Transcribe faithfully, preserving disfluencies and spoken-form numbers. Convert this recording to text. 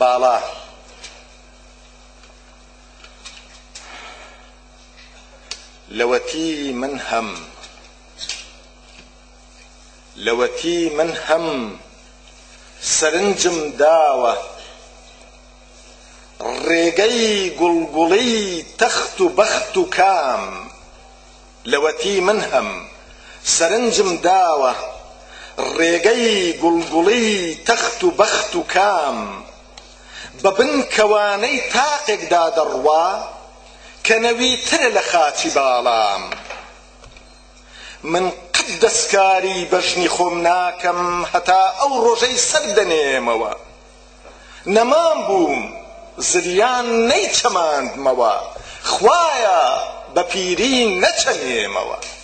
باڵا لەوەتی من هەم لەوەتی من هەم سەرنجم داوە ڕێگەی گوڵگوڵی تەخت و بەخت و کام لەوەتی من هەم سەرنجم داوە ڕێگەی گوڵگوڵی تەخت و بەخت و کام بە بن کەوانەی تاقێکدا دەڕوا کە نەویترە لە خاچی باڵام من قەت دەستکاری بەژنی خۆم ناکەم هەتا ئەو ڕۆژەی سەر دەنێمەوە نەمان بووم زریان نەیچەماندمەوە خوایە بە پیری نەچەمێمەوە